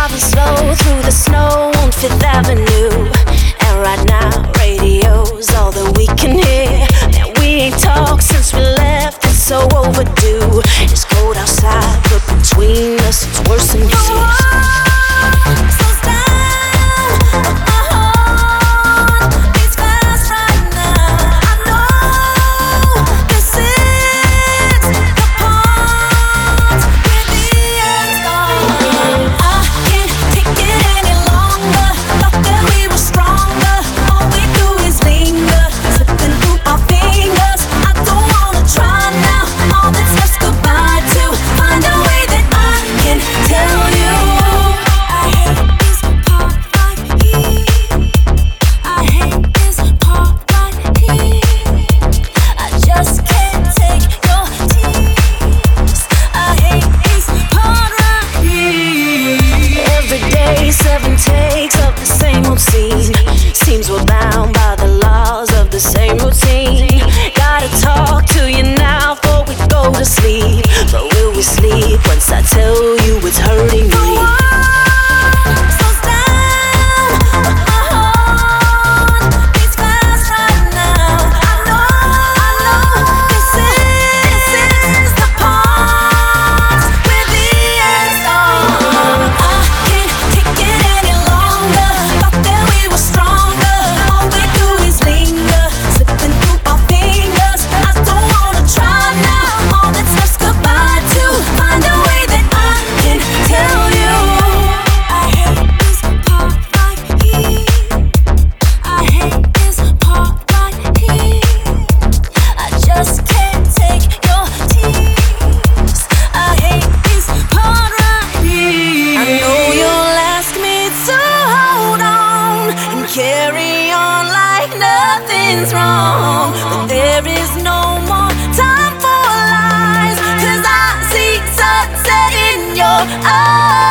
slow through the snow on Fifth Avenue. And right now, radio's all that we can hear. Man, we ain't talked since we left, it's so overdue. It's cold outside, but between us, it's worse than you see. Seven takes of the same old scene. Seems we're bound by the laws of the same routine. Gotta talk to you now before we go to sleep. But will we sleep once I tell you it's hurting me? Carry on like nothing's wrong, but there is no more time for lies, 'cause I see sunset in your eyes.